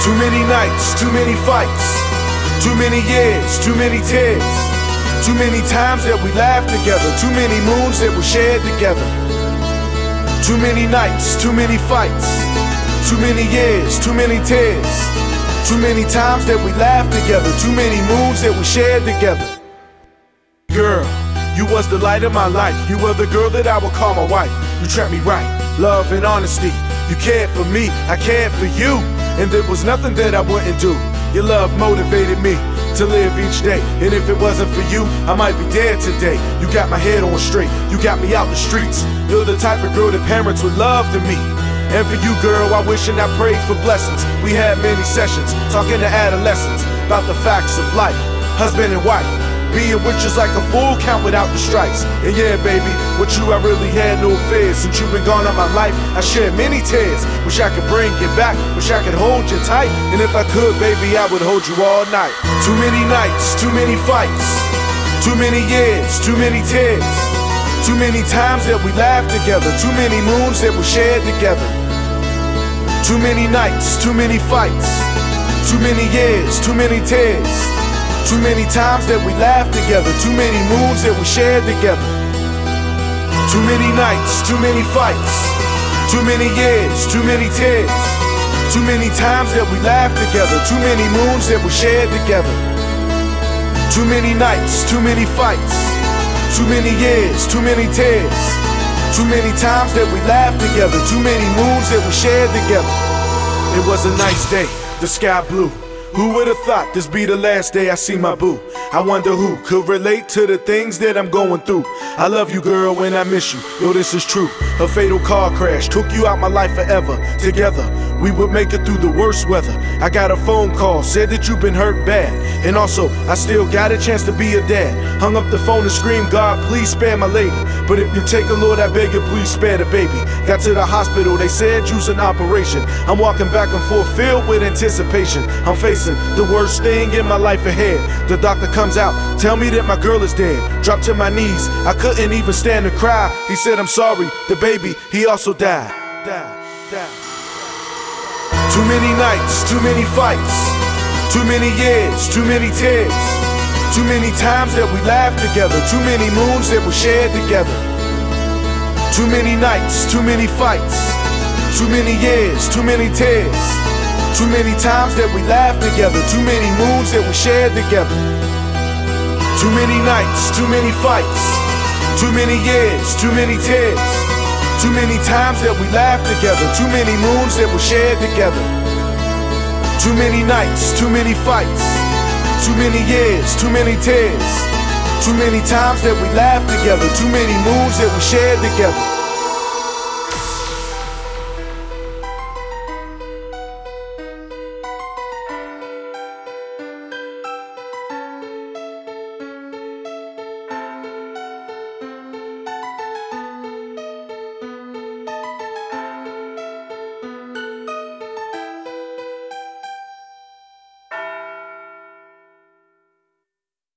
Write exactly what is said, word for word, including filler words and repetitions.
Too many nights, too many fights, too many years, too many tears, too many times that we laughed together, too many moons that we shared together. Too many nights, too many fights, too many years, too many tears, too many times that we laughed together, too many moons that we shared together. Girl, you was the light of my life. You were the girl that I would call my wife. You treated me right, love and honesty. You cared for me, I cared for you, and there was nothing that I wouldn't do. Your love motivated me to live each day, and if it wasn't for you, I might be dead today. You got my head on straight, you got me out the streets. You're the type of girl that parents would love to meet. And for you, girl, I wish and I prayed for blessings. We had many sessions, talking to adolescents about the facts of life, husband and wife. Being with you's like a full count without the strikes. And yeah, baby, with you I really had no fears. Since you've been gone out my life, I shed many tears. Wish I could bring you back, wish I could hold you tight. And if I could, baby, I would hold you all night. Too many nights, too many fights, too many years, too many tears, too many times that we laughed together, too many moons that we shared together. Too many nights, too many fights, too many years, too many tears, too many times that we laughed together, too many moons that we shared together. Too many nights, too many fights, too many years, too many tears, too many times that we laughed together, too many moons that we shared together. Too many nights, too many fights, too many years, too many tears, too many times that we laughed together, too many moons that we shared together. It was a nice day, the sky blue. Who would've thought this be the last day I see my boo? I wonder who could relate to the things that I'm going through. I love you, girl, and I miss you. Yo, this is true. A fatal car crash took you out my life forever. Together, we would make it through the worst weather. I got a phone call, said that you've been hurt bad. And also, I still got a chance to be a dad. Hung up the phone and screamed, God, please spare my lady. But if you take a Lord, I beg you, please spare the baby. Got to the hospital, they said use an operation. I'm walking back and forth, filled with anticipation. I'm facing the worst thing in my life ahead. The doctor comes out, tell me that my girl is dead. Drop to my knees, I couldn't even stand to cry. He said, I'm sorry, the baby, he also died. Died, died. Too many nights, too many fights, too many years, too many tears, too many times that we laughed together, too many moons that we shared together. Too many nights, too many fights, too many years, too many tears, too many times that we laughed together, too many moons that we shared together. Too many nights, too many fights, too many years, too many tears, too many times that we laughed together, too many moons that we shared together. Too many nights, too many fights, too many years, too many tears, too many times that we laughed together, too many moons that we shared together.